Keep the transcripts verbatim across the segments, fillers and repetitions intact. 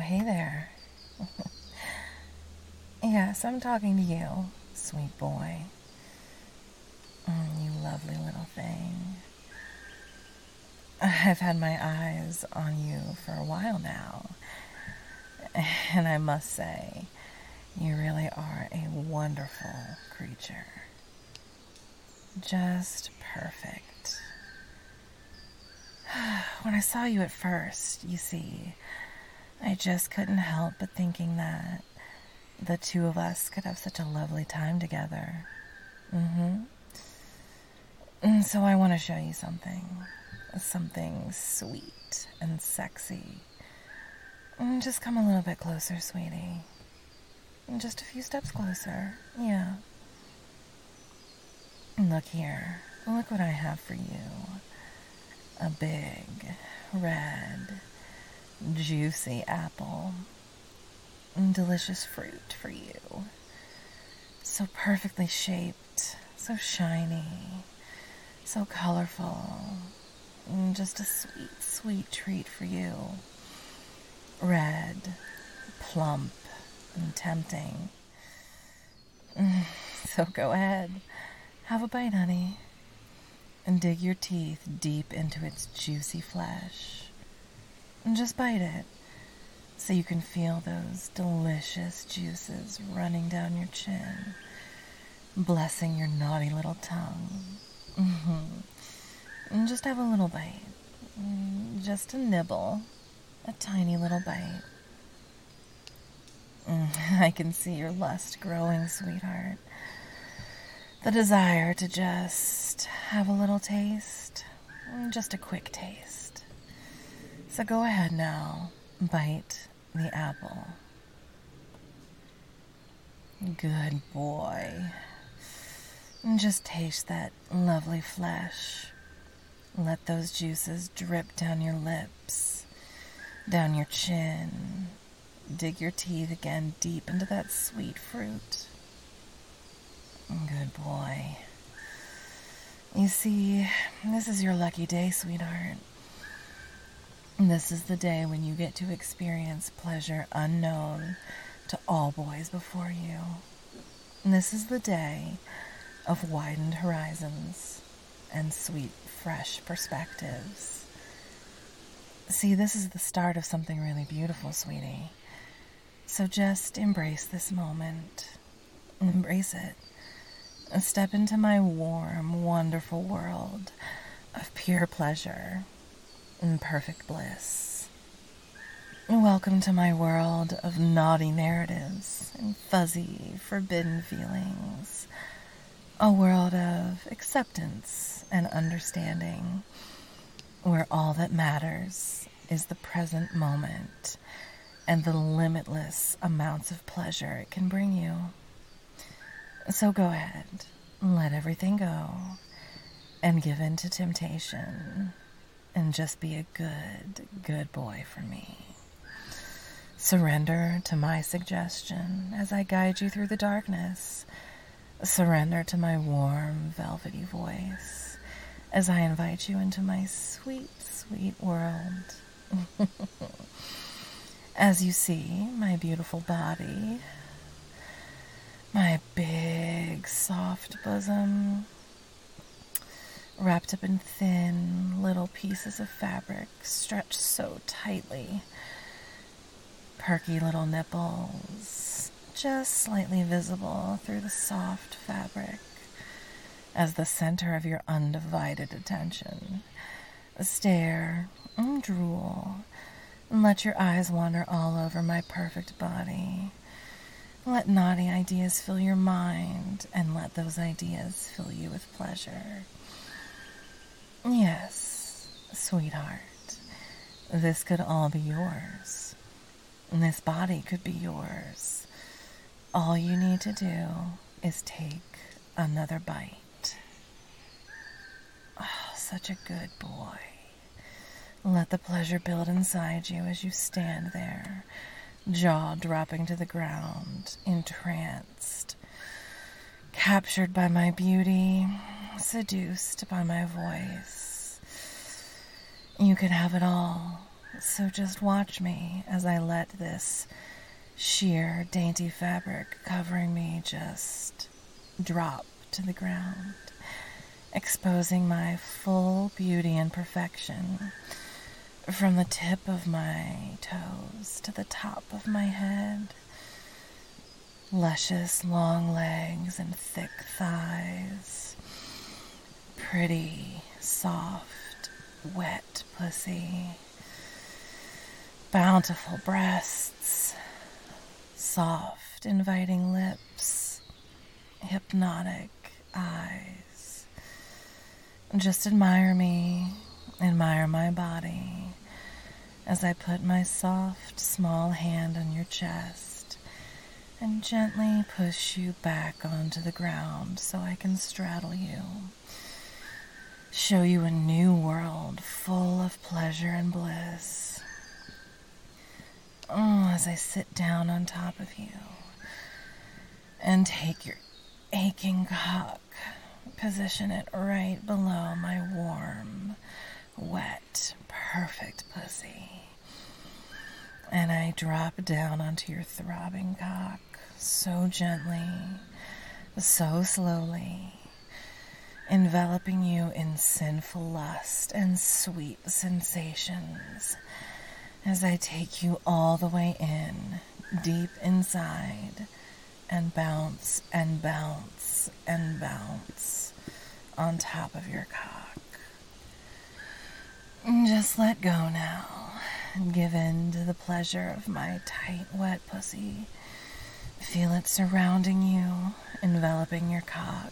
hey there. Yes, I'm talking to you, sweet boy. Mm, you lovely little thing. I've had my eyes on you for a while now, and I must say, you really are a wonderful creature. Just perfect. When I saw you at first, you see, I just couldn't help but thinking that the two of us could have such a lovely time together. Mm-hmm. And so I want to show you something. Something sweet and sexy. And just come a little bit closer, sweetie. And just a few steps closer. Yeah. Look here. Look what I have for you. A big, red, juicy apple. And delicious fruit for you. So perfectly shaped. So shiny. So colorful. And just a sweet, sweet treat for you. Red, plump, and tempting. So go ahead. Have a bite, honey. And dig your teeth deep into its juicy flesh. And just bite it, so you can feel those delicious juices running down your chin, blessing your naughty little tongue. Mm-hmm. And just have a little bite. Just a nibble. A tiny little bite. Mm, I can see your lust growing, sweetheart. The desire to just have a little taste. Just a quick taste. So go ahead now. Bite the apple. Good boy. And just taste that lovely flesh. Let those juices drip down your lips, down your chin. Dig your teeth again deep into that sweet fruit. Good boy. You see, this is your lucky day, sweetheart. This is the day when you get to experience pleasure unknown to all boys before you. And this is the day of widened horizons and sweet, fresh perspectives. See, this is the start of something really beautiful, sweetie. So just embrace this moment. Embrace it. And step into my warm, wonderful world of pure pleasure and perfect bliss. Welcome to my world of naughty narratives and fuzzy, forbidden feelings. A world of acceptance and understanding, where all that matters is the present moment and the limitless amounts of pleasure it can bring you. So go ahead, let everything go, and give in to temptation, and just be a good, good boy for me. Surrender to my suggestion as I guide you through the darkness. Surrender to my warm, velvety voice as I invite you into my sweet, sweet world. As you see, my beautiful body, my big, soft bosom, wrapped up in thin, little pieces of fabric stretched so tightly, perky little nipples, just slightly visible through the soft fabric as the center of your undivided attention. Stare and drool and let your eyes wander all over my perfect body. Let naughty ideas fill your mind and let those ideas fill you with pleasure. Yes, sweetheart, this could all be yours. This body could be yours. All you need to do is take another bite. Oh, such a good boy. Let the pleasure build inside you as you stand there, jaw dropping to the ground, entranced, captured by my beauty, seduced by my voice. You can have it all. So just watch me as I let this sheer, dainty fabric covering me just drop to the ground, exposing my full beauty and perfection from the tip of my toes to the top of my head. Luscious long legs and thick thighs. Pretty, soft, wet pussy. Bountiful breasts. Soft, inviting lips. Hypnotic eyes. Just admire me, admire my body as I put my soft, small hand on your chest and gently push you back onto the ground so I can straddle you. Show you a new world full of pleasure and bliss. Oh, as I sit down on top of you and take your aching cock, position it right below my warm, wet, perfect pussy. And I drop down onto your throbbing cock so gently, so slowly, enveloping you in sinful lust and sweet sensations as I take you all the way in, deep inside, and bounce and bounce and bounce on top of your cock. Just let go now and give in to the pleasure of my tight, wet pussy. Feel it surrounding you, enveloping your cock.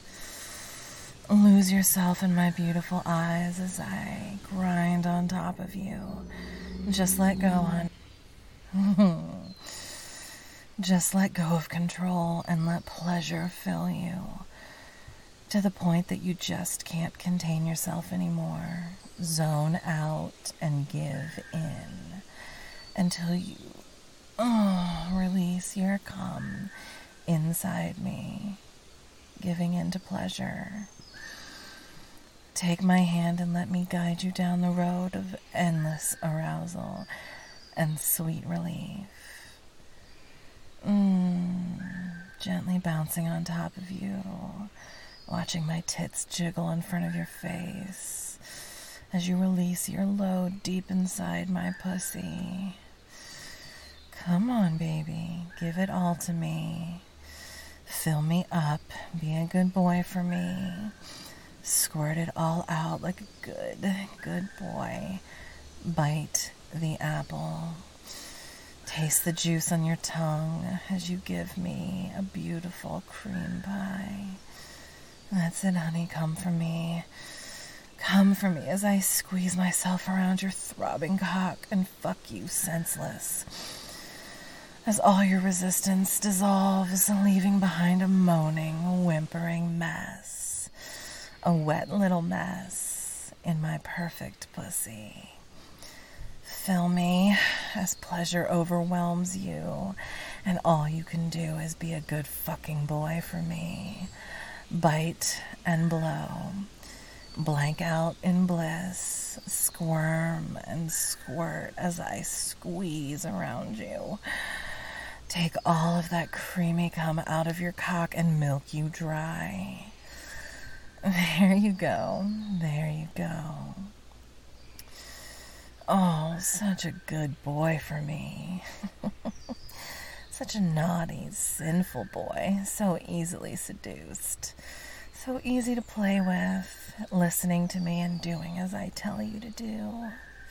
Lose yourself in my beautiful eyes as I grind on top of you. Just let go, hon. Just let go of control and let pleasure fill you to the point that you just can't contain yourself anymore. Zone out and give in until you oh, release your cum inside me, giving in to pleasure. Take my hand and let me guide you down the road of endless arousal and sweet relief. Mm, gently bouncing on top of you, watching my tits jiggle in front of your face as you release your load deep inside my pussy. Come on, baby, give it all to me. Fill me up, be a good boy for me. Squirt it all out like a good, good boy. Bite the apple. Taste the juice on your tongue as you give me a beautiful cream pie. That's it, honey. Come for me. Come for me as I squeeze myself around your throbbing cock and fuck you senseless. As all your resistance dissolves, leaving behind a moaning, whimpering mess. A wet little mess in my perfect pussy. Fill me as pleasure overwhelms you, and all you can do is be a good fucking boy for me. Bite and blow. Blank out in bliss. Squirm and squirt as I squeeze around you. Take all of that creamy cum out of your cock and milk you dry. There you go. There you go. Oh, such a good boy for me. Such a naughty, sinful boy. So easily seduced. So easy to play with, listening to me and doing as I tell you to do.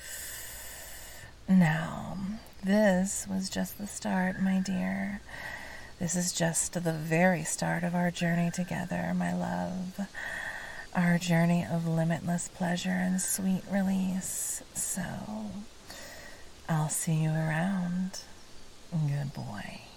Now, this was just the start, my dear. This is just the very start of our journey together, my love. Our journey of limitless pleasure and sweet release. So, I'll see you around. Good boy.